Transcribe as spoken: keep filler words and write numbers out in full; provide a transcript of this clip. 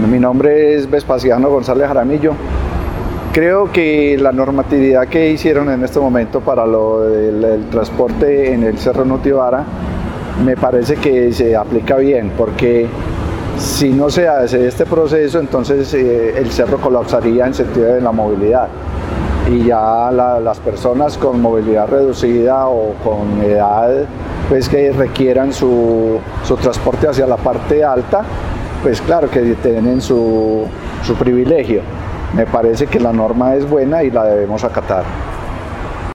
Bueno, mi nombre es Vespasiano González Jaramillo. Creo que la normatividad que hicieron en este momento para lo del el transporte en el Cerro Nutibara me parece que se aplica bien, porque si no se hace este proceso, entonces eh, el cerro colapsaría en sentido de la movilidad y ya la, las personas con movilidad reducida o con edad pues que requieran su, su transporte hacia la parte alta, pues claro que tienen su, su privilegio. Me parece que la norma es buena y la debemos acatar.